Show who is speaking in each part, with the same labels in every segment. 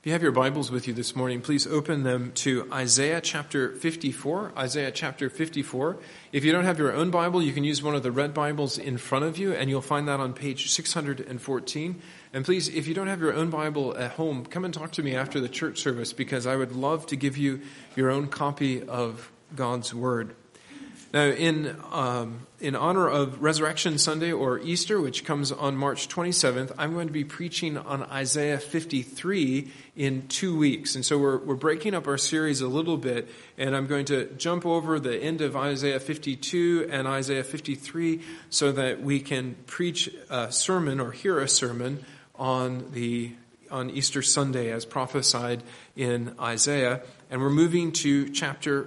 Speaker 1: you have your Bibles with you this morning, please open them to Isaiah chapter 54. Isaiah chapter 54. If you don't have your own Bible, you can use one of the red Bibles in front of you, and you'll find that on page 614. And please, if you don't have your own Bible at home, come and talk to me after the church service, because I would love to give you your own copy of God's Word. Now, in honor of Resurrection Sunday or Easter, which comes on March 27th, I'm going to be preaching on Isaiah 53 in 2 weeks. And so we're breaking up our series a little bit, and I'm going to jump over the end of Isaiah 52 and Isaiah 53 so that we can preach a sermon or hear a sermon on Easter Sunday as prophesied in Isaiah. And we're moving to chapter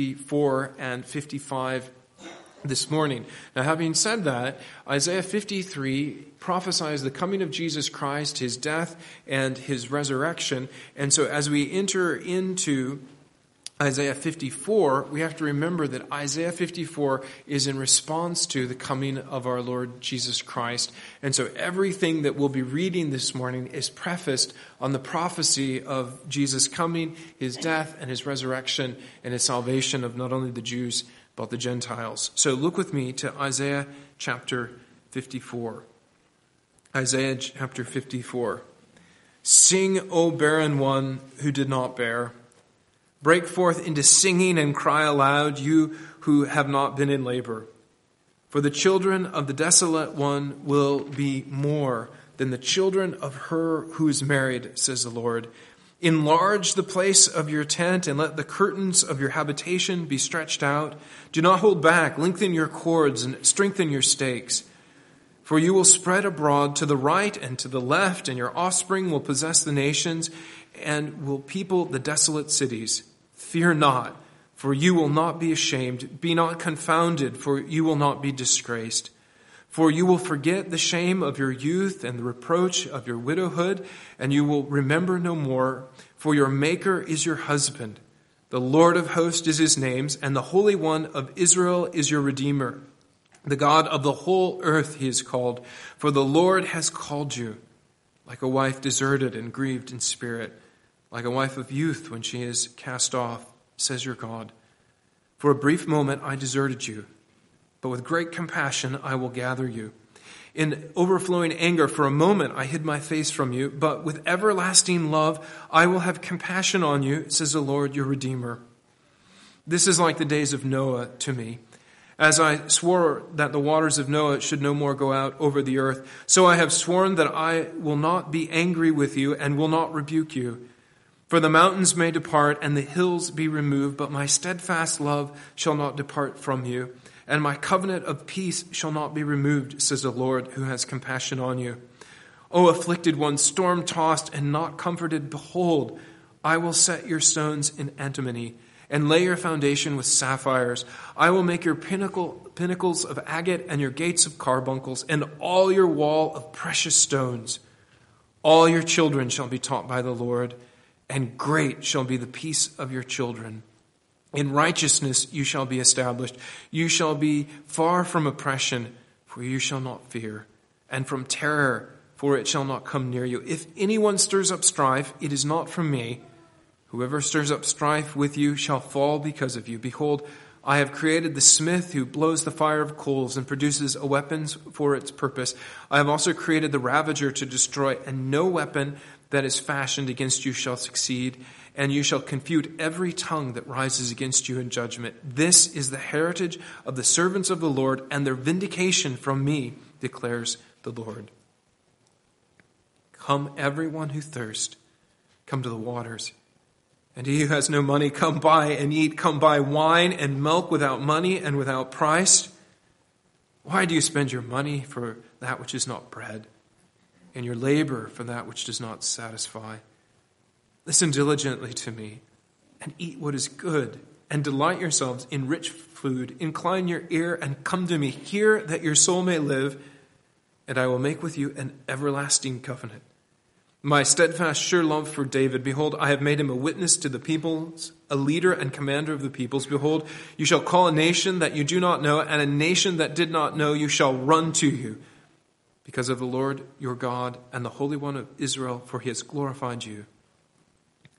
Speaker 1: 54 and 55 this morning. Now, having said that, Isaiah 53 prophesies the coming of Jesus Christ, his death, and his resurrection. And so as we enter into Isaiah 54, we have to remember that Isaiah 54 is in response to the coming of our Lord Jesus Christ. And so everything that we'll be reading this morning is prefaced on the prophecy of Jesus coming, his death, and his resurrection, and his salvation of not only the Jews, but the Gentiles. So look with me to Isaiah chapter 54. Isaiah chapter 54. Sing, O barren one who did not bear. Break forth into singing and cry aloud, you who have not been in labor. For the children of the desolate one will be more than the children of her who is married, says the Lord. Enlarge the place of your tent and let the curtains of your habitation be stretched out. Do not hold back, lengthen your cords and strengthen your stakes. For you will spread abroad to the right and to the left, and your offspring will possess the nations and will people the desolate cities. Fear not, for you will not be ashamed. Be not confounded, for you will not be disgraced. For you will forget the shame of your youth and the reproach of your widowhood, and you will remember no more. For your Maker is your husband. The Lord of hosts is his name, and the Holy One of Israel is your Redeemer. The God of the whole earth he is called. For the Lord has called you, like a wife deserted and grieved in spirit, like a wife of youth when she is cast off, says your God. For a brief moment I deserted you, but with great compassion I will gather you. In overflowing anger for a moment I hid my face from you, but with everlasting love I will have compassion on you, says the Lord your Redeemer. This is like the days of Noah to me. As I swore that the waters of Noah should no more go out over the earth, so I have sworn that I will not be angry with you and will not rebuke you. For the mountains may depart and the hills be removed, but my steadfast love shall not depart from you, and my covenant of peace shall not be removed, says the Lord who has compassion on you. O afflicted one, storm-tossed and not comforted, behold, I will set your stones in antimony, and lay your foundation with sapphires. I will make your pinnacles of agate and your gates of carbuncles, and all your wall of precious stones. All your children shall be taught by the Lord, and great shall be the peace of your children. In righteousness you shall be established. You shall be far from oppression, for you shall not fear, and from terror, for it shall not come near you. If anyone stirs up strife, it is not from me. Whoever stirs up strife with you shall fall because of you. Behold, I have created the smith who blows the fire of coals and produces a weapon for its purpose. I have also created the ravager to destroy, and no weapon that is fashioned against you shall succeed, and you shall confute every tongue that rises against you in judgment. This is the heritage of the servants of the Lord, and their vindication from me, declares the Lord. Come, everyone who thirsts, come to the waters. And he who has no money, come buy and eat. Come buy wine and milk without money and without price. Why do you spend your money for that which is not bread, and your labor for that which does not satisfy? Listen diligently to me, and eat what is good, and delight yourselves in rich food. Incline your ear and come to me. Hear that your soul may live, and I will make with you an everlasting covenant. My steadfast, sure love for David. Behold, I have made him a witness to the peoples, a leader and commander of the peoples. Behold, you shall call a nation that you do not know, and a nation that did not know you shall run to you, because of the Lord your God and the Holy One of Israel, for he has glorified you.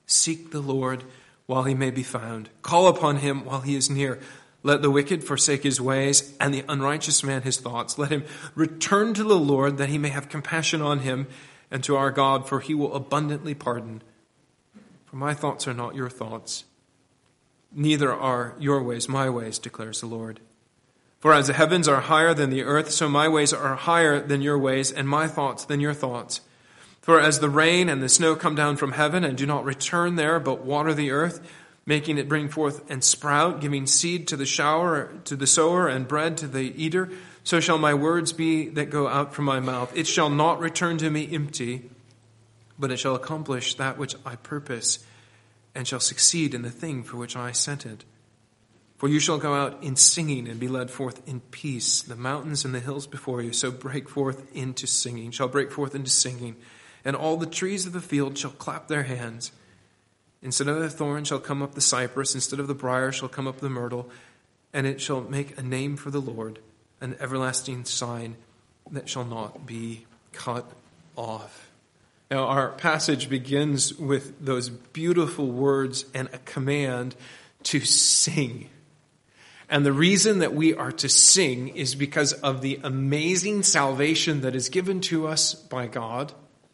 Speaker 1: Seek the Lord while he may be found. Call upon him while he is near. Let the wicked forsake his ways, and the unrighteous man his thoughts. Let him return to the Lord, that he may have compassion on him, and to our God, for he will abundantly pardon. For my thoughts are not your thoughts, neither are your ways my ways, declares the Lord. For as the heavens are higher than the earth, so my ways are higher than your ways, and my thoughts than your thoughts. For as the rain and the snow come down from heaven, and do not return there, but water the earth, making it bring forth and sprout, giving seed to the sower, and bread to the eater, so shall my words be that go out from my mouth. It shall not return to me empty, but it shall accomplish that which I purpose, and shall succeed in the thing for which I sent it. For you shall go out in singing and be led forth in peace. The mountains and the hills before you shall break forth into singing, and all the trees of the field shall clap their hands. Instead of the thorn shall come up the cypress, instead of the briar shall come up the myrtle, and it shall make a name for the Lord, an everlasting sign that shall not be cut off. Now, our passage begins with those beautiful words and a command to sing. And the reason that we are to sing is because of the amazing salvation that is given to us by God,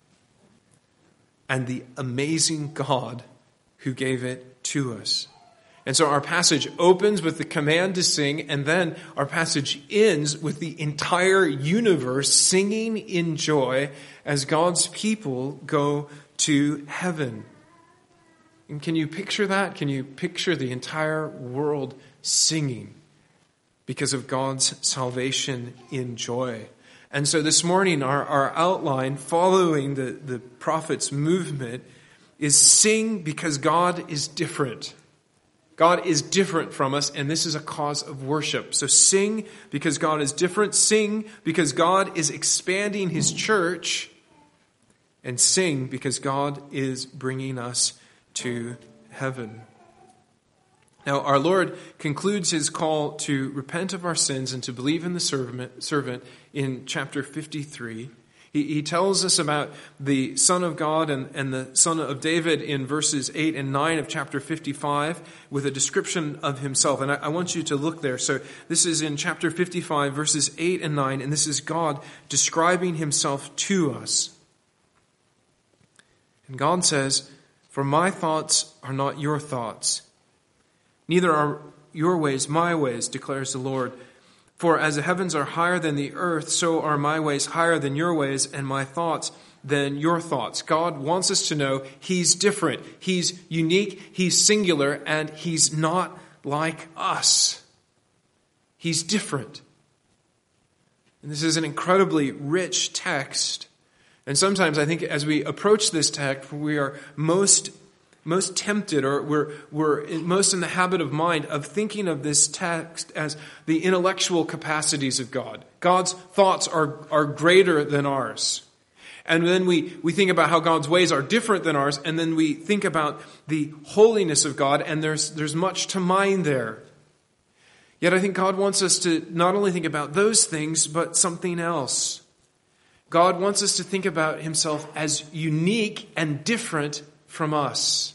Speaker 1: and the amazing God who gave it to us. And so our passage opens with the command to sing, and then our passage ends with the entire universe singing in joy as God's people go to heaven. And can you picture that? Can you picture the entire world singing because of God's salvation in joy? And so this morning, our outline following the prophet's movement is sing because God is different. God is different from us, and this is a cause of worship. So sing because God is different. Sing because God is expanding his church. And sing because God is bringing us to heaven. Now, our Lord concludes his call to repent of our sins and to believe in the servant in chapter 53. He tells us about the Son of God and the Son of David in verses 8 and 9 of chapter 55 with a description of himself. And I want you to look there. So this is in chapter 55, verses 8 and 9, and this is God describing himself to us. And God says, "For my thoughts are not your thoughts, neither are your ways my ways, declares the Lord. For as the heavens are higher than the earth, so are my ways higher than your ways, and my thoughts than your thoughts." God wants us to know he's different, he's unique, he's singular, and he's not like us. He's different. And this is an incredibly rich text. And sometimes I think as we approach this text, we are most tempted, or we're most in the habit of mind of thinking of this text as the intellectual capacities of God. God's thoughts are greater than ours. And then we think about how God's ways are different than ours, and then we think about the holiness of God, and there's much to mine there. Yet I think God wants us to not only think about those things, but something else. God wants us to think about himself as unique and different from us.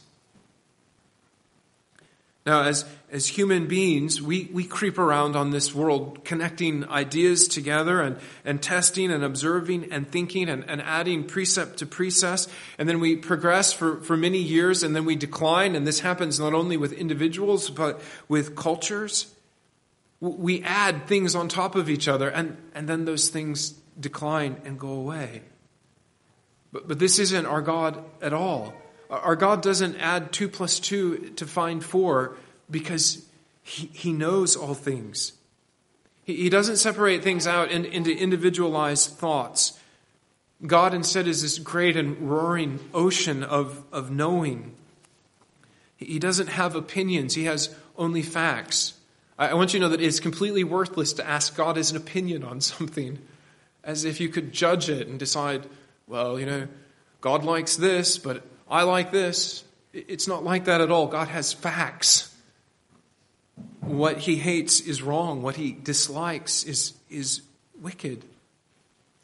Speaker 1: Now, as human beings, we creep around on this world, connecting ideas together and testing and observing and thinking and adding precept to precept. And then we progress for many years, and then we decline. And this happens not only with individuals, but with cultures. We add things on top of each other, and then those things decline and go away. But this isn't our God at all. Our God doesn't add 2 plus 2 to find 4 because he knows all things. He doesn't separate things out into individualized thoughts. God instead is this great and roaring ocean of knowing. He doesn't have opinions. He has only facts. I want you to know that it's completely worthless to ask God his opinion on something, as if you could judge it and decide, well, God likes this, but I like this. It's not like that at all. God has facts. What he hates is wrong. What he dislikes is wicked.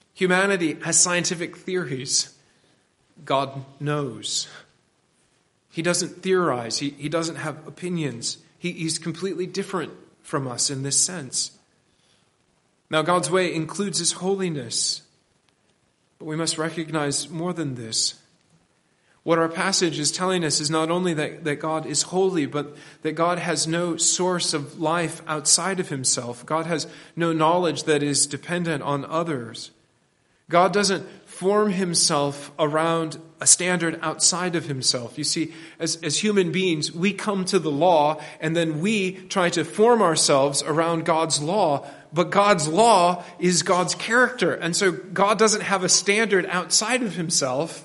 Speaker 1: Humanity has scientific theories. God knows. He doesn't theorize. He doesn't have opinions. He's completely different from us in this sense. Now, God's way includes his holiness, but we must recognize more than this. What our passage is telling us is not only that God is holy, but that God has no source of life outside of himself. God has no knowledge that is dependent on others. God doesn't form himself around a standard outside of himself. You see, as human beings, we come to the law and then we try to form ourselves around God's law. But God's law is God's character. And so God doesn't have a standard outside of himself,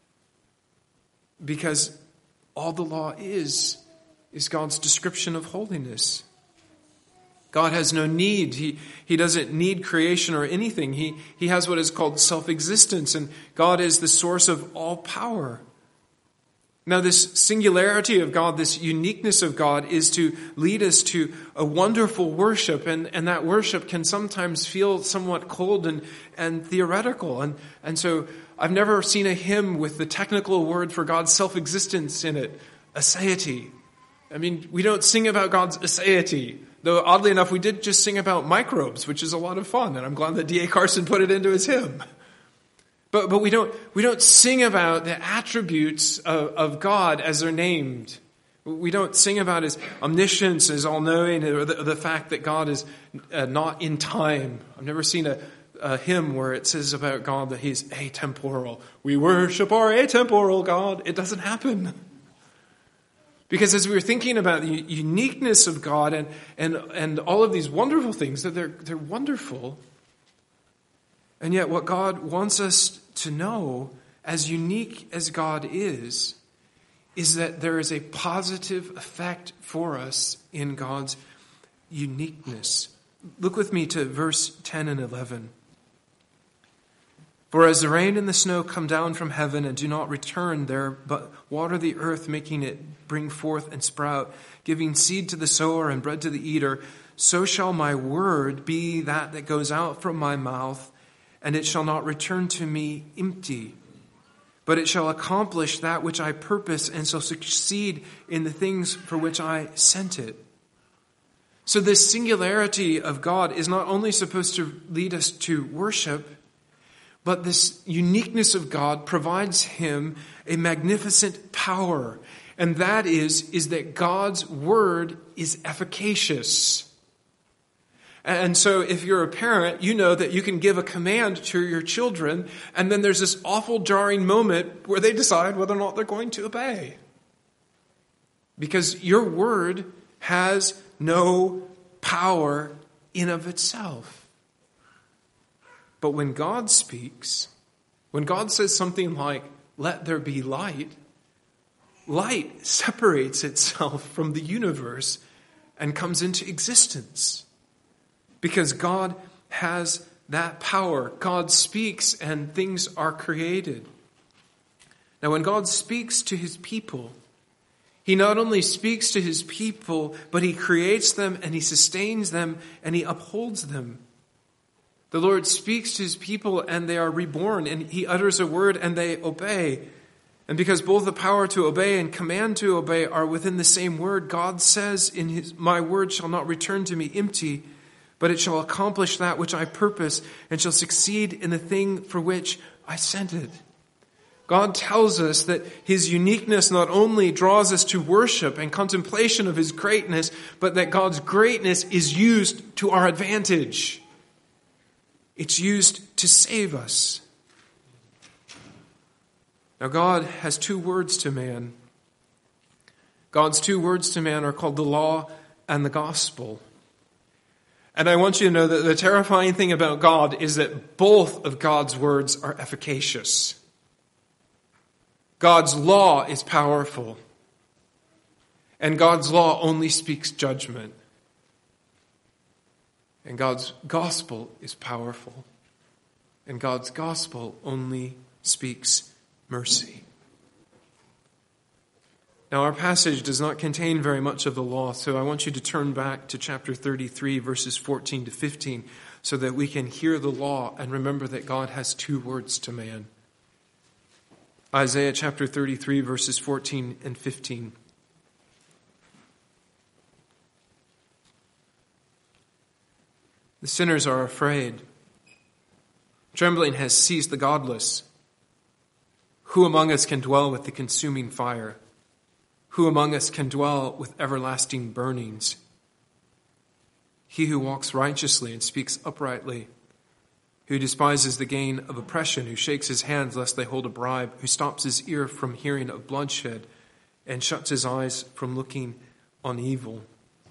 Speaker 1: because all the law is God's description of holiness. God has no need. He doesn't need creation or anything. He has what is called self-existence, and God is the source of all power. Now, this singularity of God, this uniqueness of God, is to lead us to a wonderful worship, and that worship can sometimes feel somewhat cold and theoretical. And so I've never seen a hymn with the technical word for God's self-existence in it, aseity. I mean, we don't sing about God's aseity, though oddly enough, we did just sing about microbes, which is a lot of fun, and I'm glad that D.A. Carson put it into his hymn. But we don't sing about the attributes of God as they're named. We don't sing about his omniscience, his all-knowing, or the fact that God is not in time. I've never seen a hymn where it says about God that he's atemporal. We worship our atemporal God. It doesn't happen. Because as we were thinking about the uniqueness of God and all of these wonderful things, that they're wonderful. And yet what God wants us to know, as unique as God is that there is a positive effect for us in God's uniqueness. Look with me to verse 10 and 11. For as the rain and the snow come down from heaven and do not return there, but water the earth, making it bring forth and sprout, giving seed to the sower and bread to the eater, so shall my word be that goes out from my mouth, and it shall not return to me empty, but it shall accomplish that which I purpose and shall succeed in the things for which I sent it. So this singularity of God is not only supposed to lead us to worship, but this uniqueness of God provides him a magnificent power. And that is that God's word is efficacious. And so if you're a parent, you know that you can give a command to your children, and then there's this awful jarring moment where they decide whether or not they're going to obey. Because your word has no power in of itself. But when God speaks, when God says something like, "Let there be light," light separates itself from the universe and comes into existence. Because God has that power. God speaks and things are created. Now, when God speaks to his people, he not only speaks to his people, but he creates them and he sustains them and he upholds them. The Lord speaks to his people and they are reborn, and he utters a word and they obey. And because both the power to obey and command to obey are within the same word, God says my word shall not return to me empty, but it shall accomplish that which I purpose and shall succeed in the thing for which I sent it. God tells us that his uniqueness not only draws us to worship and contemplation of his greatness, but that God's greatness is used to our advantage. It's used to save us. Now, God has two words to man. God's two words to man are called the law and the gospel. And I want you to know that the terrifying thing about God is that both of God's words are efficacious. God's law is powerful, and God's law only speaks judgment. And God's gospel is powerful, and God's gospel only speaks mercy. Now, our passage does not contain very much of the law, so I want you to turn back to chapter 33, verses 14 to 15, so that we can hear the law and remember that God has two words to man. Isaiah chapter 33, verses 14 and 15. The sinners are afraid. Trembling has seized the godless. Who among us can dwell with the consuming fire? Who among us can dwell with everlasting burnings? He who walks righteously and speaks uprightly, who despises the gain of oppression, who shakes his hands lest they hold a bribe, who stops his ear from hearing of bloodshed and shuts his eyes from looking on evil.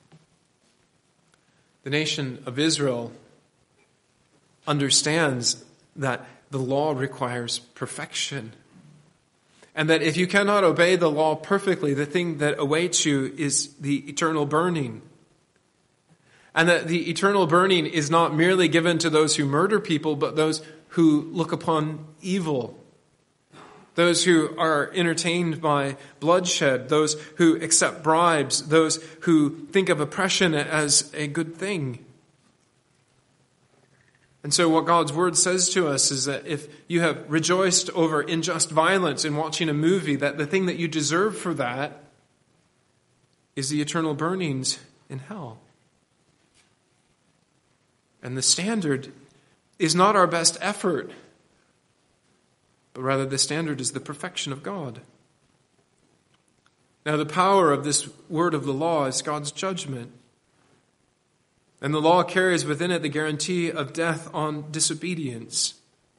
Speaker 1: The nation of Israel understands that the law requires perfection, and that if you cannot obey the law perfectly, the thing that awaits you is the eternal burning. And that the eternal burning is not merely given to those who murder people, but those who look upon evil, those who are entertained by bloodshed, those who accept bribes, those who think of oppression as a good thing. And so what God's word says to us is that if you have rejoiced over unjust violence in watching a movie, that the thing that you deserve for that is the eternal burnings in hell. And the standard is not our best effort, but rather the standard is the perfection of God. Now, the power of this word of the law is God's judgment. And the law carries within it the guarantee of death on disobedience.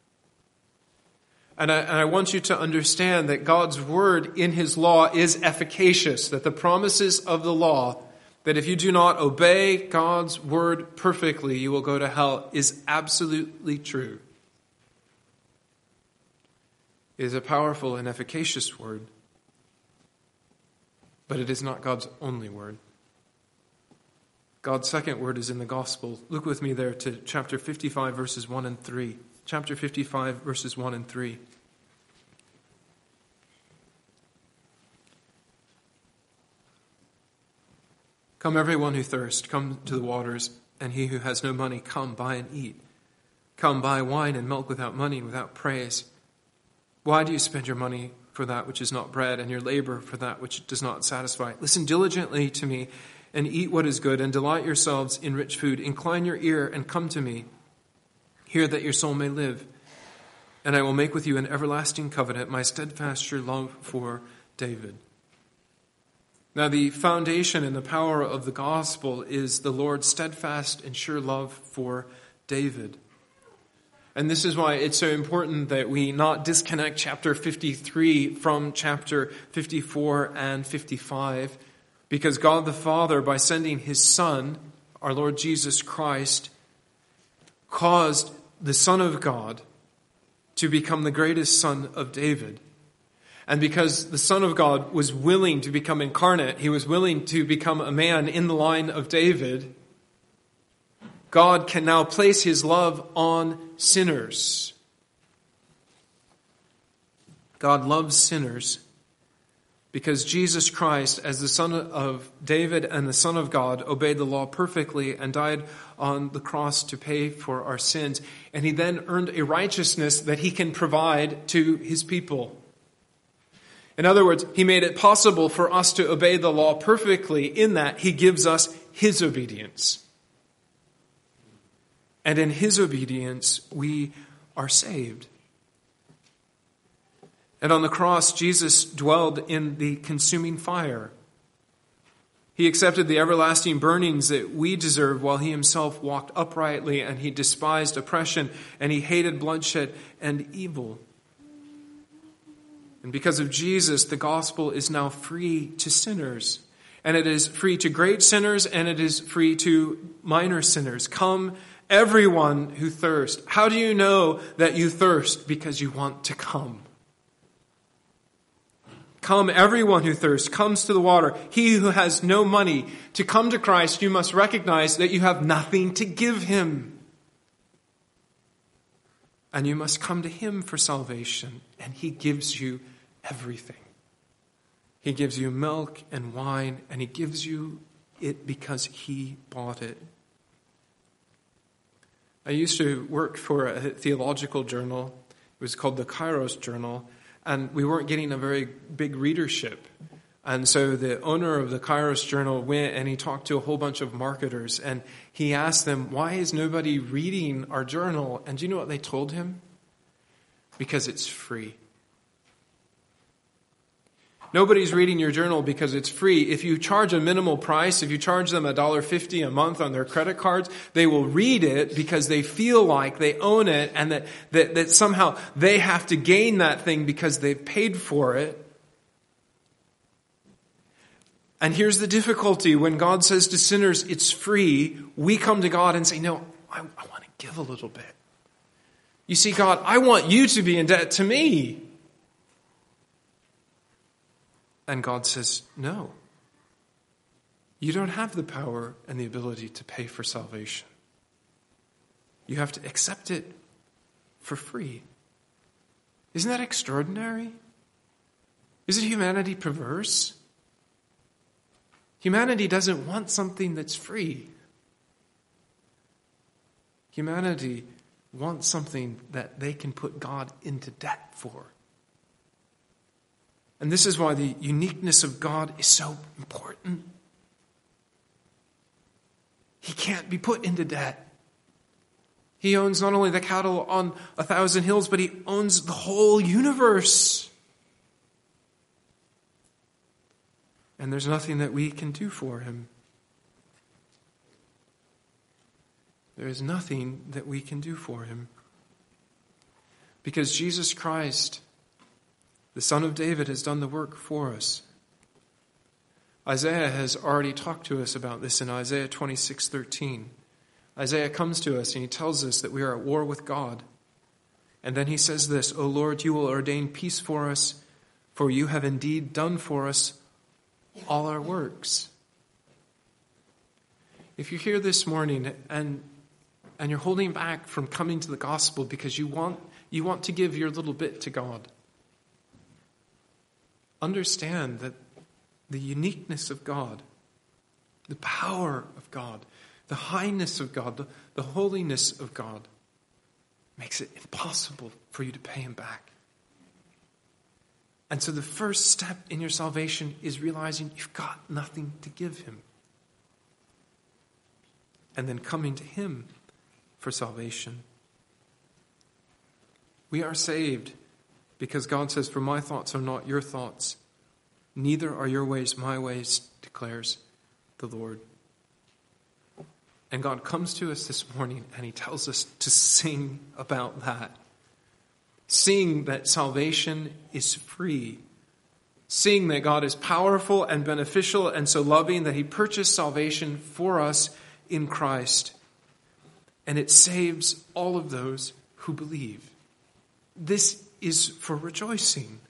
Speaker 1: And I want you to understand that God's word in his law is efficacious, that the promises of the law, that if you do not obey God's word perfectly, you will go to hell, is absolutely true. It is a powerful and efficacious word, but it is not God's only word. God's second word is in the gospel. Look with me there to chapter 55, verses 1 and 3. Chapter 55, verses 1 and 3. Come, everyone who thirsts, come to the waters, and he who has no money, come, buy and eat. Come, buy wine and milk without money, without praise. Why do you spend your money for that which is not bread, and your labor for that which does not satisfy? Listen diligently to me, and eat what is good, and delight yourselves in rich food. Incline your ear and come to me. Hear that your soul may live. And I will make with you an everlasting covenant, my steadfast sure love for David. Now, the foundation and the power of the gospel is the Lord's steadfast and sure love for David. And this is why it's so important that we not disconnect chapter 53 from chapter 54 and 55, because God the Father, by sending his Son, our Lord Jesus Christ, caused the Son of God to become the greatest son of David. And because the Son of God was willing to become incarnate, he was willing to become a man in the line of David, God can now place his love on sinners. God loves sinners because Jesus Christ, as the Son of David and the Son of God, obeyed the law perfectly and died on the cross to pay for our sins. And he then earned a righteousness that he can provide to his people. In other words, he made it possible for us to obey the law perfectly in that he gives us his obedience. And in his obedience, we are saved. And on the cross, Jesus dwelled in the consuming fire. He accepted the everlasting burnings that we deserve while he himself walked uprightly, and he despised oppression, and he hated bloodshed and evil. And because of Jesus, the gospel is now free to sinners. And it is free to great sinners, and it is free to minor sinners. Come, everyone who thirsts. How do you know that you thirst? Because you want to come. Come, everyone who thirsts, comes to the water. He who has no money, to come to Christ, you must recognize that you have nothing to give him. And you must come to him for salvation, and he gives you everything. He gives you milk and wine, and he gives you it because he bought it. I used to work for a theological journal. It was called the Kairos Journal. and we weren't getting a very big readership. And so the owner of the Kairos Journal went and he talked to a whole bunch of marketers, and he asked them, why is nobody reading our journal? And do you know what they told him? Because it's free. Nobody's reading your journal because it's free. If you charge a minimal price, if you charge them $1.50 a month on their credit cards, they will read it because they feel like they own it, and that somehow they have to gain that thing because they've paid for it. And here's the difficulty. When God says to sinners, it's free, we come to God and say, no, I want to give a little bit. You see, God, I want you to be in debt to me. And God says, no. You don't have the power and the ability to pay for salvation. You have to accept it for free. Isn't that extraordinary? Isn't humanity perverse? Humanity doesn't want something that's free. Humanity wants something that they can put God into debt for. And this is why the uniqueness of God is so important. He can't be put into debt. He owns not only the cattle on 1,000 hills, but he owns the whole universe. And there's nothing that we can do for him. There is nothing that we can do for him. Because Jesus Christ, the Son of David, has done the work for us. Isaiah has already talked to us about this in Isaiah 26:13. Isaiah comes to us and he tells us that we are at war with God. And then he says this, O Lord, you will ordain peace for us, for you have indeed done for us all our works. If you're here this morning and you're holding back from coming to the gospel because you want to give your little bit to God, understand that the uniqueness of God, the power of God, the highness of God, the holiness of God makes it impossible for you to pay him back. And so the first step in your salvation is realizing you've got nothing to give him. And then coming to him for salvation. We are saved because God says, for my thoughts are not your thoughts, neither are your ways my ways, declares the Lord. And God comes to us this morning and he tells us to sing about that. Sing that salvation is free. Sing that God is powerful and beneficial and so loving that he purchased salvation for us in Christ. And it saves all of those who believe. This is for rejoicing.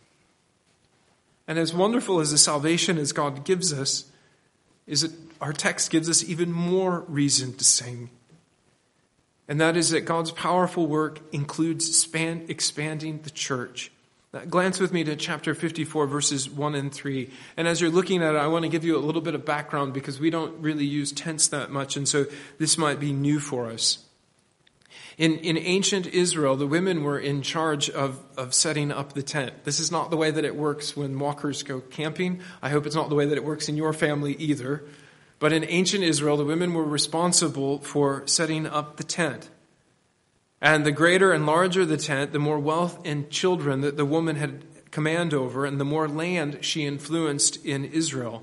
Speaker 1: And as wonderful as the salvation as God gives us, is that our text gives us even more reason to sing. And that is that God's powerful work includes expanding the church. Now, glance with me to chapter 54, verses 1 and 3. And as you're looking at it, I want to give you a little bit of background because we don't really use tense that much, and so this might be new for us. In ancient Israel, the women were in charge of setting up the tent. This is not the way that it works when walkers go camping. I hope it's not the way that it works in your family either. But in ancient Israel, the women were responsible for setting up the tent. And the greater and larger the tent, the more wealth and children that the woman had command over, and the more land she influenced in Israel.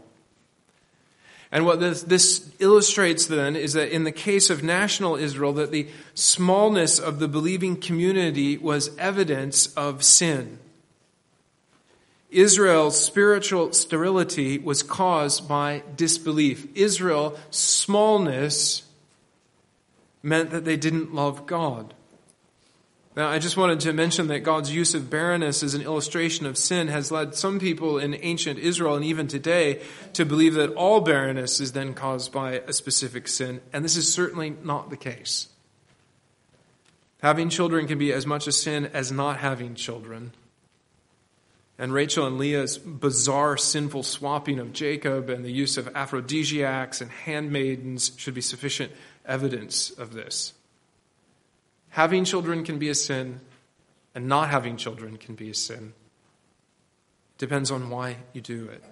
Speaker 1: And what this illustrates then is that in the case of national Israel, that the smallness of the believing community was evidence of sin. Israel's spiritual sterility was caused by disbelief. Israel's smallness meant that they didn't love God. Now, I just wanted to mention that God's use of barrenness as an illustration of sin has led some people in ancient Israel and even today to believe that all barrenness is then caused by a specific sin, and this is certainly not the case. Having children can be as much a sin as not having children. And Rachel and Leah's bizarre sinful swapping of Jacob and the use of aphrodisiacs and handmaidens should be sufficient evidence of this. Having children can be a sin, and not having children can be a sin. Depends on why you do it.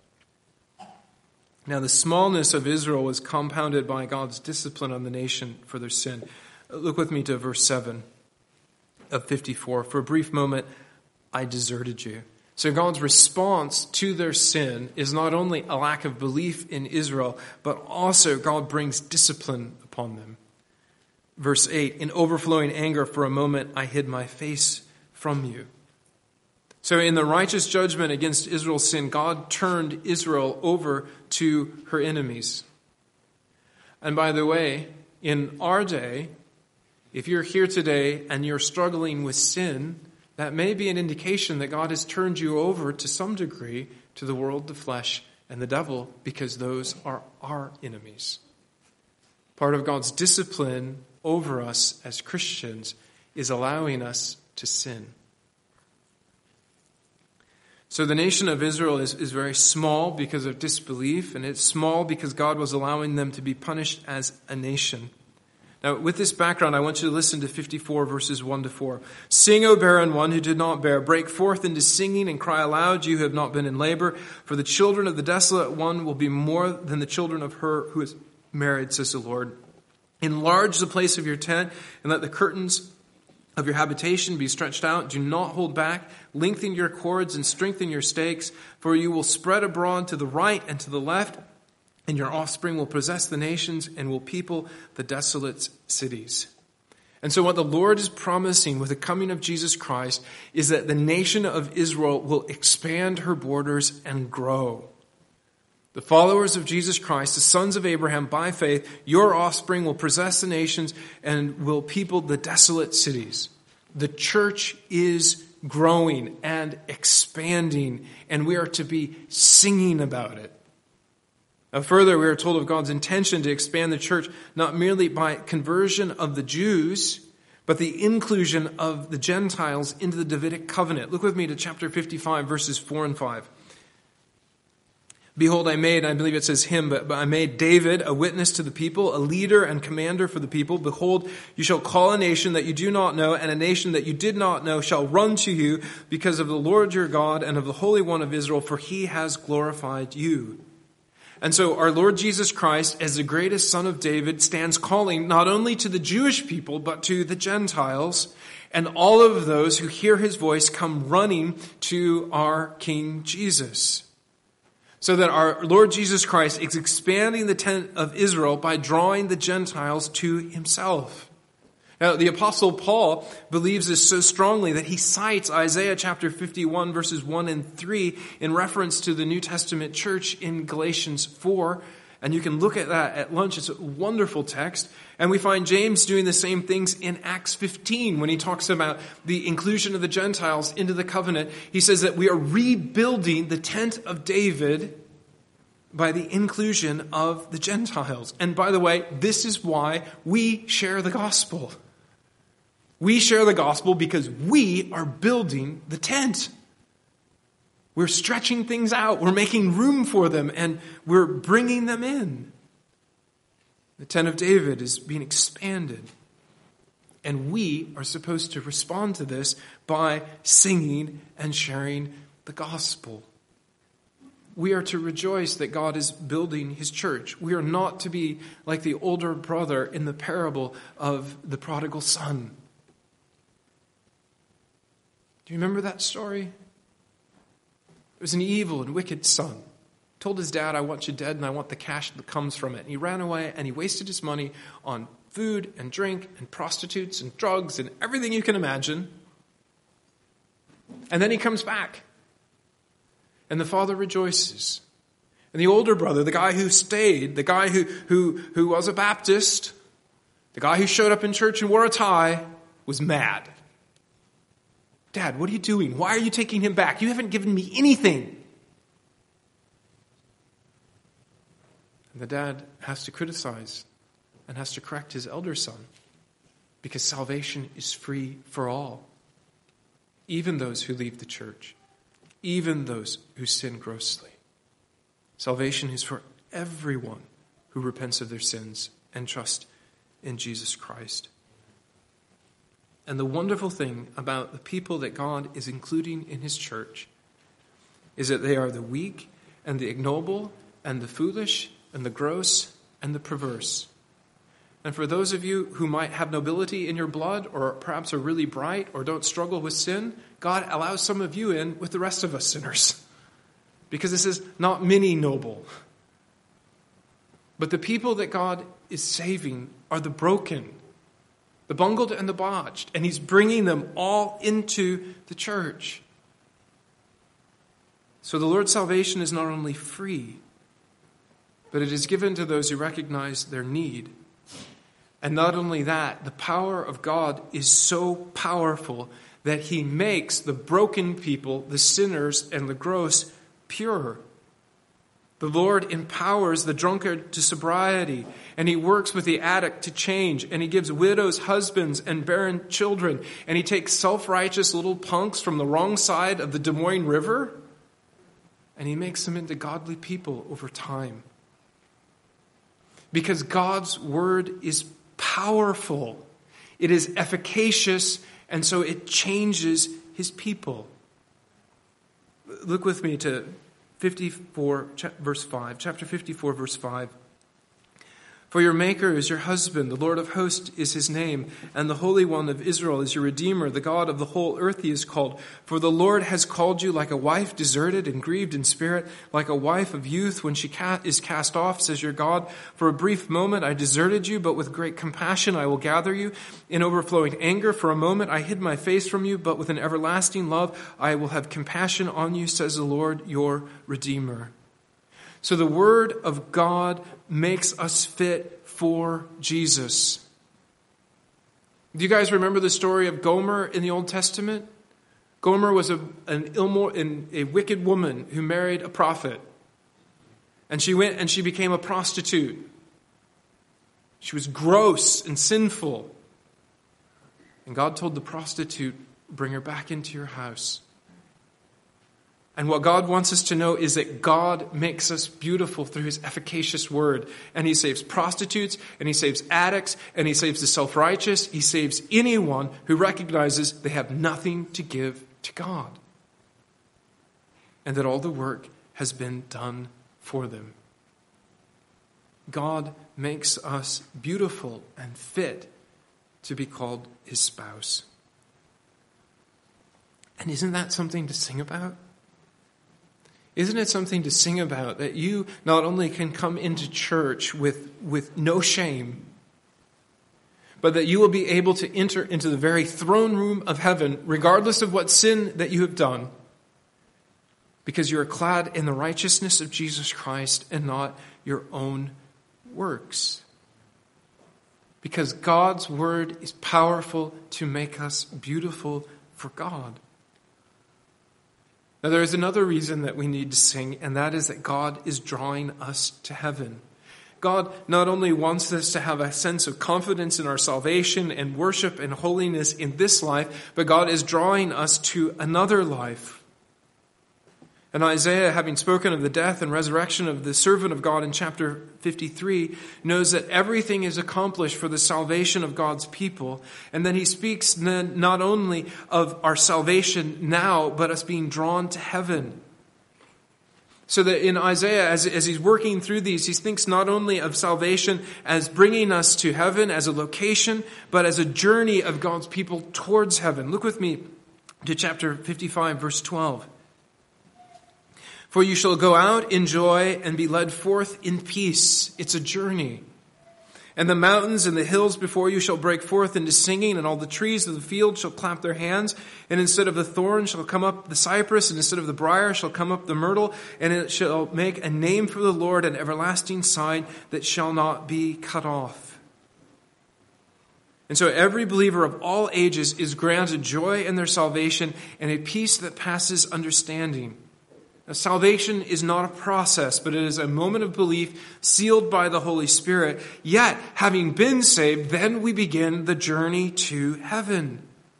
Speaker 1: Now, the smallness of Israel was compounded by God's discipline on the nation for their sin. Look with me to verse 7 of 54. For a brief moment, I deserted you. So God's response to their sin is not only a lack of belief in Israel, but also God brings discipline upon them. Verse 8, in overflowing anger for a moment, I hid my face from you. So in the righteous judgment against Israel's sin, God turned Israel over to her enemies. And by the way, in our day, if you're here today and you're struggling with sin, that may be an indication that God has turned you over to some degree to the world, the flesh, and the devil, because those are our enemies. Part of God's discipline over us as Christians is allowing us to sin. So the nation of Israel is very small because of disbelief, and it's small because God was allowing them to be punished as a nation. Now, with this background, I want you to listen to 54 verses 1 to 4. Sing, O barren one who did not bear. Break forth into singing and cry aloud, you who have not been in labor. For the children of the desolate one will be more than the children of her who is married, says the Lord. Enlarge the place of your tent, and let the curtains of your habitation be stretched out. Do not hold back. Lengthen your cords and strengthen your stakes, for you will spread abroad to the right and to the left, and your offspring will possess the nations and will people the desolate cities. And so what the Lord is promising with the coming of Jesus Christ is that the nation of Israel will expand her borders and grow. The followers of Jesus Christ, the sons of Abraham by faith, your offspring will possess the nations and will people the desolate cities. The church is growing and expanding, and we are to be singing about it. Now, further, we are told of God's intention to expand the church not merely by conversion of the Jews, but the inclusion of the Gentiles into the Davidic covenant. Look with me to chapter 55, verses 4 and 5. Behold, I believe it says him, but I made David a witness to the people, a leader and commander for the people. Behold, you shall call a nation that you do not know, and a nation that you did not know shall run to you because of the Lord your God and of the Holy One of Israel, for he has glorified you. And so our Lord Jesus Christ, as the greatest son of David, stands calling not only to the Jewish people, but to the Gentiles, and all of those who hear his voice come running to our King Jesus. So that our Lord Jesus Christ is expanding the tent of Israel by drawing the Gentiles to himself. Now, the Apostle Paul believes this so strongly that he cites Isaiah chapter 51 verses 1 and 3 in reference to the New Testament church in Galatians 4. And you can look at that at lunch. It's a wonderful text. And we find James doing the same things in Acts 15 when he talks about the inclusion of the Gentiles into the covenant. He says that we are rebuilding the tent of David by the inclusion of the Gentiles. And by the way, this is why we share the gospel. We share the gospel because we are building the tent. We're stretching things out. We're making room for them, and we're bringing them in. The tent of David is being expanded. And we are supposed to respond to this by singing and sharing the gospel. We are to rejoice that God is building his church. We are not to be like the older brother in the parable of the prodigal son. Do you remember that story? It was an evil and wicked son. Told his dad, I want you dead and I want the cash that comes from it. And he ran away and he wasted his money on food and drink and prostitutes and drugs and everything you can imagine. And then he comes back. And the father rejoices. And the older brother, the guy who stayed, the guy who was a Baptist, the guy who showed up in church and wore a tie, was mad. Dad, what are you doing? Why are you taking him back? You haven't given me anything. And the dad has to criticize and has to correct his elder son because salvation is free for all, even those who leave the church, even those who sin grossly. Salvation is for everyone who repents of their sins and trusts in Jesus Christ. And the wonderful thing about the people that God is including in his church is that they are the weak and the ignoble and the foolish and the gross and the perverse. And for those of you who might have nobility in your blood, or perhaps are really bright or don't struggle with sin, God allows some of you in with the rest of us sinners. Because this is not many noble. But the people that God is saving are the broken, the bungled and the botched, and he's bringing them all into the church. So the Lord's salvation is not only free, but it is given to those who recognize their need. And not only that, the power of God is so powerful that he makes the broken people, the sinners and the gross, pure. The Lord empowers the drunkard to sobriety, and he works with the addict to change, and he gives widows husbands and barren children, and he takes self-righteous little punks from the wrong side of the Des Moines River, and he makes them into godly people over time. Because God's word is powerful. It is efficacious, and so it changes his people. Look with me to 54, verse 5. Chapter 54, verse 5. For your Maker is your husband, the Lord of hosts is his name, and the Holy One of Israel is your Redeemer, the God of the whole earth he is called. For the Lord has called you like a wife deserted and grieved in spirit, like a wife of youth when she is cast off, says your God. For a brief moment I deserted you, but with great compassion I will gather you. In overflowing anger for a moment I hid my face from you, but with an everlasting love I will have compassion on you, says the Lord your Redeemer. So the word of God makes us fit for Jesus. Do you guys remember the story of Gomer in the Old Testament? Gomer was a wicked woman who married a prophet. And she went and she became a prostitute. She was gross and sinful. And God told the prostitute, bring her back into your house. And what God wants us to know is that God makes us beautiful through his efficacious word. And he saves prostitutes, and he saves addicts, and he saves the self-righteous. He saves anyone who recognizes they have nothing to give to God. And that all the work has been done for them. God makes us beautiful and fit to be called his spouse. And isn't that something to sing about? Isn't it something to sing about that you not only can come into church with no shame, but that you will be able to enter into the very throne room of heaven, regardless of what sin that you have done, because you are clad in the righteousness of Jesus Christ and not your own works. Because God's word is powerful to make us beautiful for God. Now, there is another reason that we need to sing, and that is that God is drawing us to heaven. God not only wants us to have a sense of confidence in our salvation and worship and holiness in this life, but God is drawing us to another life. And Isaiah, having spoken of the death and resurrection of the servant of God in chapter 53, knows that everything is accomplished for the salvation of God's people. And then he speaks then not only of our salvation now, but us being drawn to heaven. So that in Isaiah, as he's working through these, he thinks not only of salvation as bringing us to heaven as a location, but as a journey of God's people towards heaven. Look with me to chapter 55, verse 12. For you shall go out in joy and be led forth in peace. It's a journey. And the mountains and the hills before you shall break forth into singing, and all the trees of the field shall clap their hands. And instead of the thorn shall come up the cypress, and instead of the briar shall come up the myrtle, and it shall make a name for the Lord, an everlasting sign that shall not be cut off. And so every believer of all ages is granted joy in their salvation and a peace that passes understanding. Now, salvation is not a process, but it is a moment of belief sealed by the Holy Spirit. Yet, having been saved, then we begin the journey to heaven.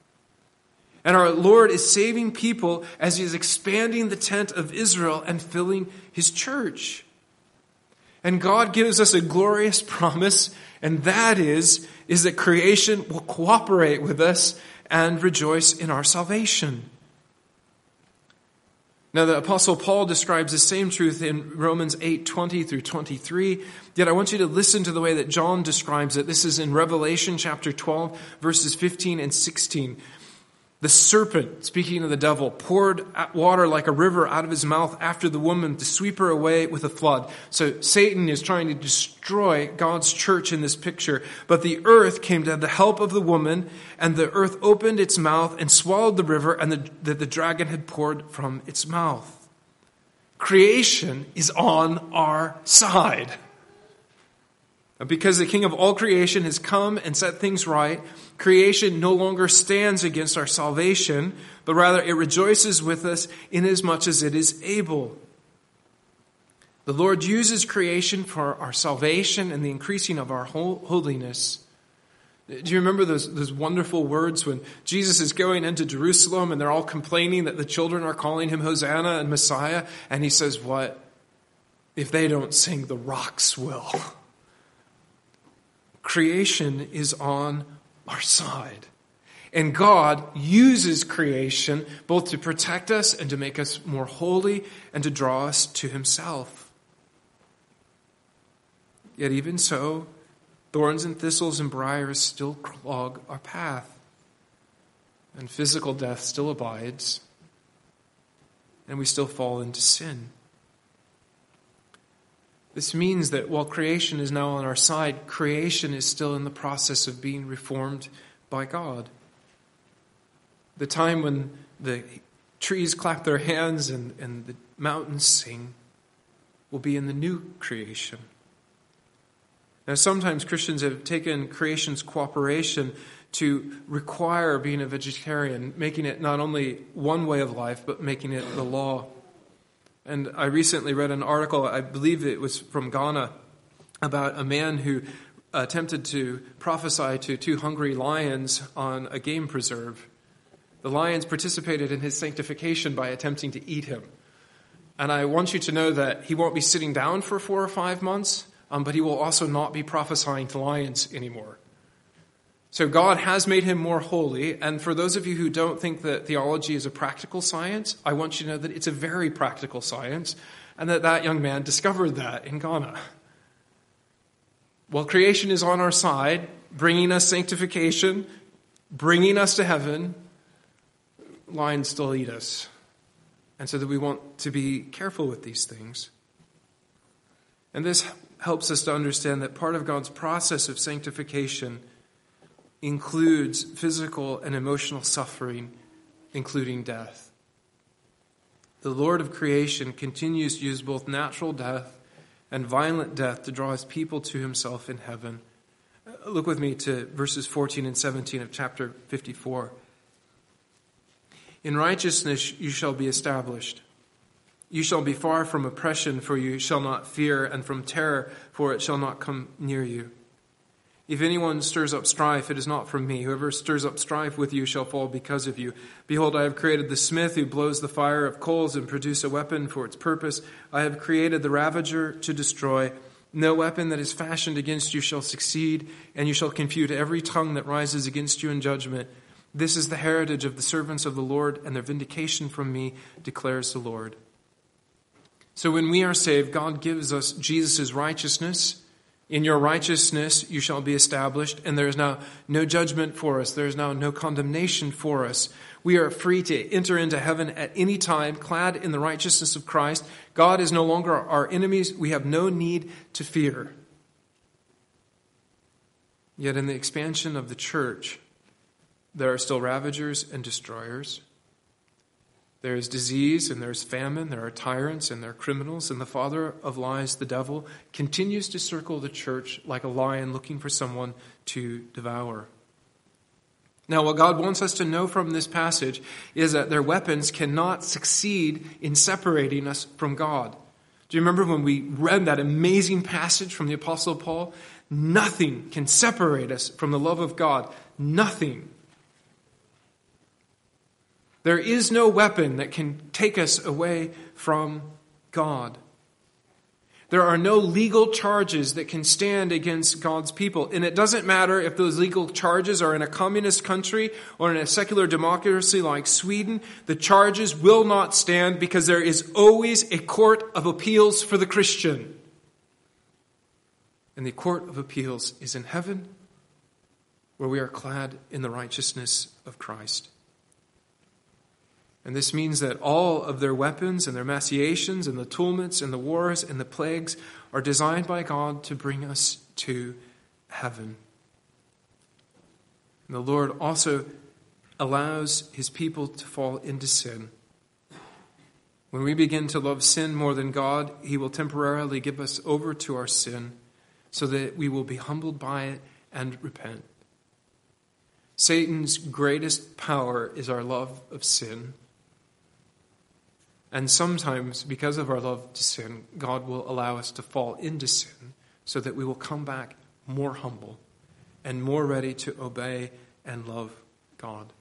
Speaker 1: And our Lord is saving people as he is expanding the tent of Israel and filling his church. And God gives us a glorious promise, and that is that creation will cooperate with us and rejoice in our salvation. Now, the Apostle Paul describes the same truth in Romans 8:20 through 23. Yet I want you to listen to the way that John describes it. This is in Revelation chapter 12, verses 15 and 16. The serpent, speaking of the devil, poured water like a river out of his mouth after the woman to sweep her away with a flood. So Satan is trying to destroy God's church in this picture. But the earth came to the help of the woman, and the earth opened its mouth and swallowed the river and the dragon had poured from its mouth. Creation is on our side. Because the King of all creation has come and set things right, creation no longer stands against our salvation, but rather it rejoices with us inasmuch as it is able. The Lord uses creation for our salvation and the increasing of our holiness. Do you remember those wonderful words when Jesus is going into Jerusalem and they're all complaining that the children are calling him Hosanna and Messiah? And he says, what? If they don't sing, the rocks will. Creation is on our side. And God uses creation both to protect us and to make us more holy and to draw us to himself. Yet even so, thorns and thistles and briars still clog our path. And physical death still abides. And we still fall into sin. This means that while creation is now on our side, creation is still in the process of being reformed by God. The time when the trees clap their hands and the mountains sing will be in the new creation. Now, sometimes Christians have taken creation's cooperation to require being a vegetarian, making it not only one way of life, but making it the law. And I recently read an article, I believe it was from Ghana, about a man who attempted to prophesy to 2 hungry lions on a game preserve. The lions participated in his sanctification by attempting to eat him. And I want you to know that he won't be sitting down for 4 or 5 months, but he will also not be prophesying to lions anymore. So God has made him more holy, and for those of you who don't think that theology is a practical science, I want you to know that it's a very practical science, and that young man discovered that in Ghana. While creation is on our side, bringing us sanctification, bringing us to heaven, lions still eat us. And so that we want to be careful with these things. And this helps us to understand that part of God's process of sanctification includes physical and emotional suffering, including death. The Lord of creation continues to use both natural death and violent death to draw his people to himself in heaven. Look with me to verses 14 and 17 of chapter 54. In righteousness you shall be established. You shall be far from oppression, for you shall not fear, and from terror, for it shall not come near you. If anyone stirs up strife, it is not from me. Whoever stirs up strife with you shall fall because of you. Behold, I have created the smith who blows the fire of coals and produce a weapon for its purpose. I have created the ravager to destroy. No weapon that is fashioned against you shall succeed, and you shall confute every tongue that rises against you in judgment. This is the heritage of the servants of the Lord, and their vindication from me, declares the Lord. So when we are saved, God gives us Jesus' righteousness. In your righteousness you shall be established, and there is now no judgment for us. There is now no condemnation for us. We are free to enter into heaven at any time, clad in the righteousness of Christ. God is no longer our enemies. We have no need to fear. Yet in the expansion of the church, there are still ravagers and destroyers. There is disease and there is famine. There are tyrants and there are criminals. And the father of lies, the devil, continues to circle the church like a lion looking for someone to devour. Now, what God wants us to know from this passage is that their weapons cannot succeed in separating us from God. Do you remember when we read that amazing passage from the Apostle Paul? Nothing can separate us from the love of God. Nothing. There is no weapon that can take us away from God. There are no legal charges that can stand against God's people. And it doesn't matter if those legal charges are in a communist country or in a secular democracy like Sweden. The charges will not stand because there is always a court of appeals for the Christian. And the court of appeals is in heaven, where we are clad in the righteousness of Christ. And this means that all of their weapons and their machinations and the tumults and the wars and the plagues are designed by God to bring us to heaven. And the Lord also allows his people to fall into sin. When we begin to love sin more than God, he will temporarily give us over to our sin so that we will be humbled by it and repent. Satan's greatest power is our love of sin. And sometimes, because of our love to sin, God will allow us to fall into sin so that we will come back more humble and more ready to obey and love God.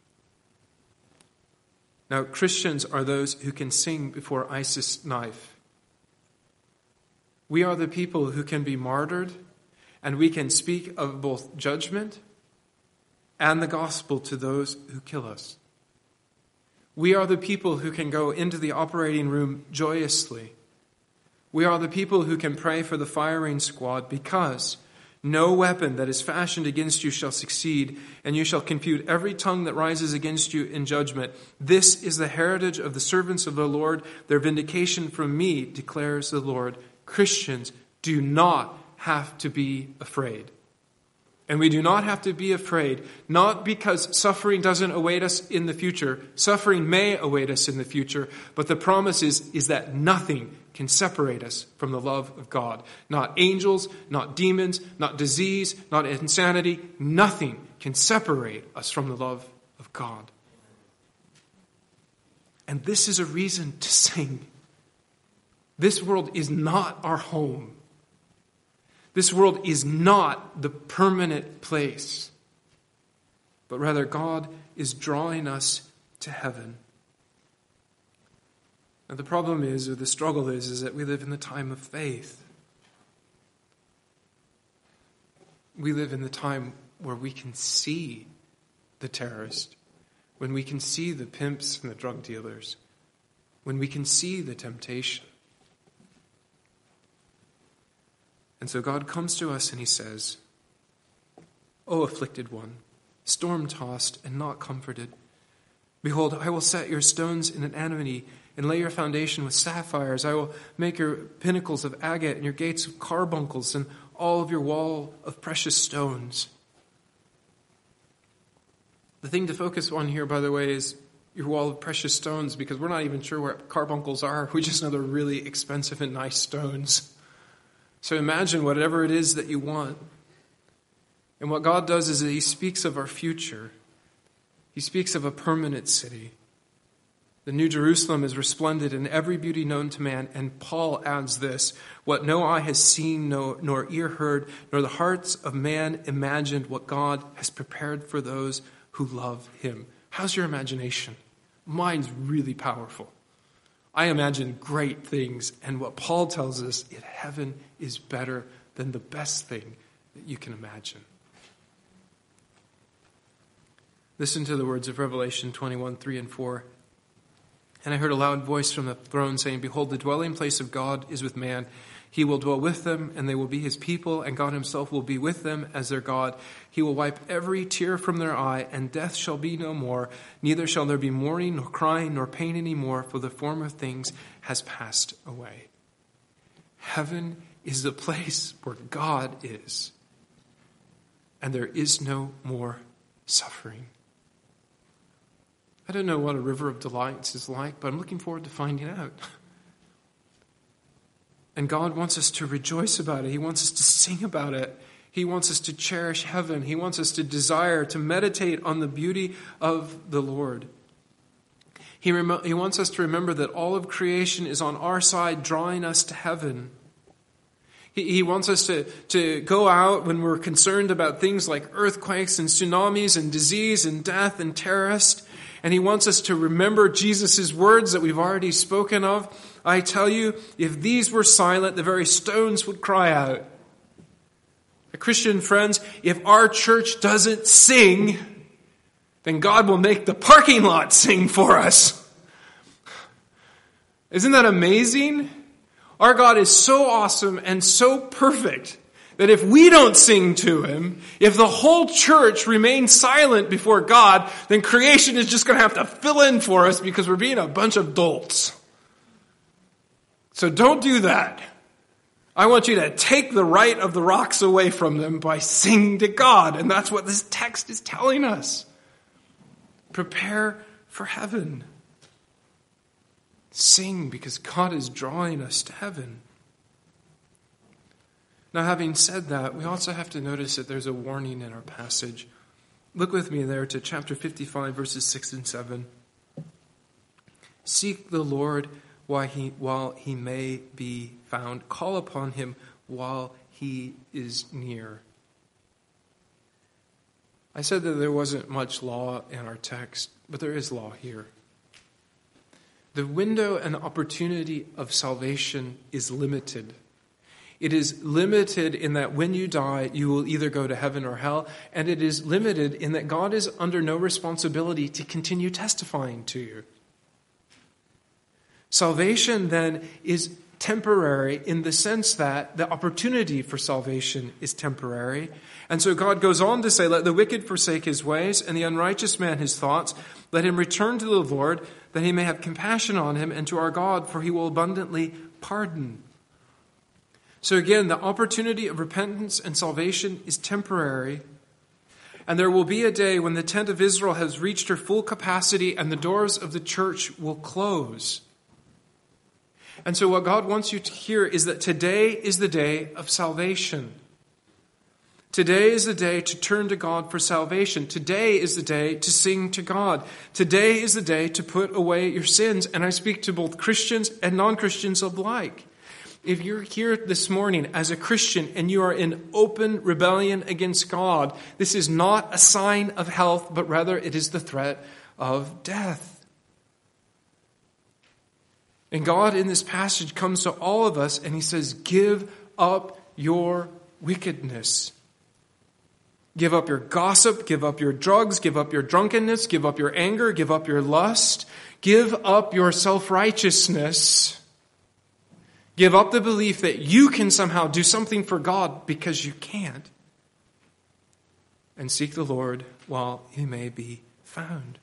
Speaker 1: Now, Christians are those who can sing before Isis' knife. We are the people who can be martyred, and we can speak of both judgment and the gospel to those who kill us. We are the people who can go into the operating room joyously. We are the people who can pray for the firing squad because no weapon that is fashioned against you shall succeed, and you shall confute every tongue that rises against you in judgment. This is the heritage of the servants of the Lord. Their vindication from me, declares the Lord. Christians do not have to be afraid. And we do not have to be afraid, not because suffering doesn't await us in the future. Suffering may await us in the future, but the promise is that nothing can separate us from the love of God. Not angels, not demons, not disease, not insanity. Nothing can separate us from the love of God. And this is a reason to sing. This world is not our home. This world is not the permanent place, but rather God is drawing us to heaven. And the problem is, or the struggle is that we live in the time of faith. We live in the time where we can see the terrorist, when we can see the pimps and the drug dealers, when we can see the temptation. And so God comes to us and he says, O afflicted one, storm-tossed and not comforted, behold, I will set your stones in an anemone and lay your foundation with sapphires. I will make your pinnacles of agate and your gates of carbuncles and all of your wall of precious stones. The thing to focus on here, by the way, is your wall of precious stones, because we're not even sure where carbuncles are. We just know they're really expensive and nice stones. So imagine whatever it is that you want. And what God does is that he speaks of our future. He speaks of a permanent city. The New Jerusalem is resplendent in every beauty known to man. And Paul adds this, what no eye has seen, nor ear heard, nor the hearts of man imagined, what God has prepared for those who love him. How's your imagination? Mine's really powerful. I imagine great things, and what Paul tells us is heaven is better than the best thing that you can imagine. Listen to the words of Revelation 21:3-4. And I heard a loud voice from the throne saying, behold, the dwelling place of God is with man. He will dwell with them, and they will be his people, and God himself will be with them as their God. He will wipe every tear from their eye, and death shall be no more. Neither shall there be mourning, nor crying, nor pain any more, for the former things has passed away. Heaven is the place where God is, and there is no more suffering. I don't know what a river of delights is like, but I'm looking forward to finding out. And God wants us to rejoice about it. He wants us to sing about it. He wants us to cherish heaven. He wants us to desire, to meditate on the beauty of the Lord. He wants us to remember that all of creation is on our side, drawing us to heaven. He wants us to go out when we're concerned about things like earthquakes and tsunamis and disease and death and terrorists. And he wants us to remember Jesus' words that we've already spoken of. I tell you, if these were silent, the very stones would cry out. Christian friends, if our church doesn't sing, then God will make the parking lot sing for us. Isn't that amazing? Our God is so awesome and so perfect that if we don't sing to him, if the whole church remains silent before God, then creation is just going to have to fill in for us because we're being a bunch of dolts. So don't do that. I want you to take the right of the rocks away from them by singing to God. And that's what this text is telling us. Prepare for heaven. Sing because God is drawing us to heaven. Now, having said that, we also have to notice that there's a warning in our passage. Look with me there to chapter 55, verses 6 and 7. Seek the Lord while he may be found. Call upon him while he is near. I said that there wasn't much law in our text, but there is law here. The window and opportunity of salvation is limited. It is limited in that when you die, you will either go to heaven or hell, and it is limited in that God is under no responsibility to continue testifying to you. Salvation, then, is temporary in the sense that the opportunity for salvation is temporary. And so God goes on to say, let the wicked forsake his ways and the unrighteous man his thoughts. Let him return to the Lord, that he may have compassion on him, and to our God, for he will abundantly pardon. So again, the opportunity of repentance and salvation is temporary. And there will be a day when the tent of Israel has reached her full capacity and the doors of the church will close. And so what God wants you to hear is that today is the day of salvation. Today is the day to turn to God for salvation. Today is the day to sing to God. Today is the day to put away your sins. And I speak to both Christians and non-Christians alike. If you're here this morning as a Christian and you are in open rebellion against God, this is not a sign of health, but rather it is the threat of death. And God in this passage comes to all of us and he says, give up your wickedness. Give up your gossip, give up your drugs, give up your drunkenness, give up your anger, give up your lust, give up your self-righteousness. Give up the belief that you can somehow do something for God because you can't. And seek the Lord while he may be found.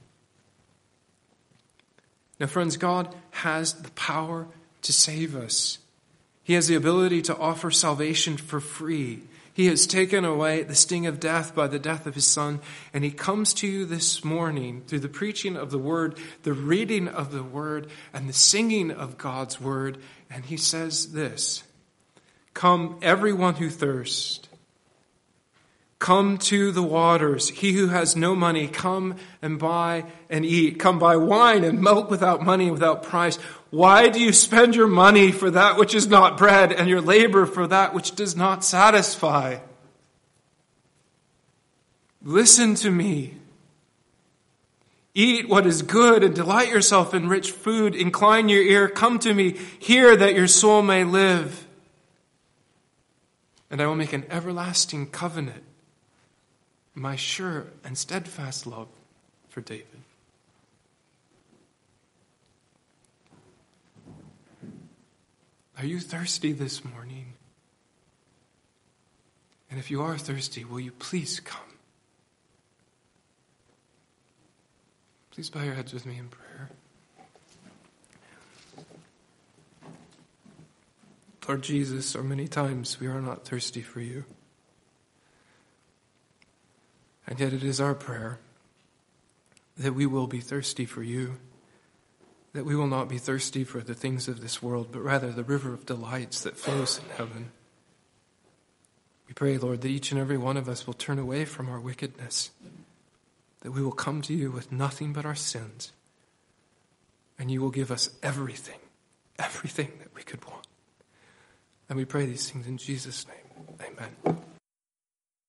Speaker 1: Now, friends, God has the power to save us. He has the ability to offer salvation for free. He has taken away the sting of death by the death of his Son, and he comes to you this morning through the preaching of the Word, the reading of the Word, and the singing of God's Word, and he says this, come, everyone who thirsts. Come to the waters. He who has no money, come and buy and eat. Come buy wine and milk without money, without price. Why do you spend your money for that which is not bread and your labor for that which does not satisfy? Listen to me. Eat what is good and delight yourself in rich food. Incline your ear. Come to me. Hear that your soul may live. And I will make an everlasting covenant. My sure and steadfast love for David. Are you thirsty this morning? And if you are thirsty, will you please come? Please bow your heads with me in prayer. Lord Jesus, so many times we are not thirsty for you. And yet it is our prayer that we will be thirsty for you, that we will not be thirsty for the things of this world, but rather the river of delights that flows in heaven. We pray, Lord, that each and every one of us will turn away from our wickedness, that we will come to you with nothing but our sins, and you will give us everything that we could want. And we pray these things in Jesus' name. Amen.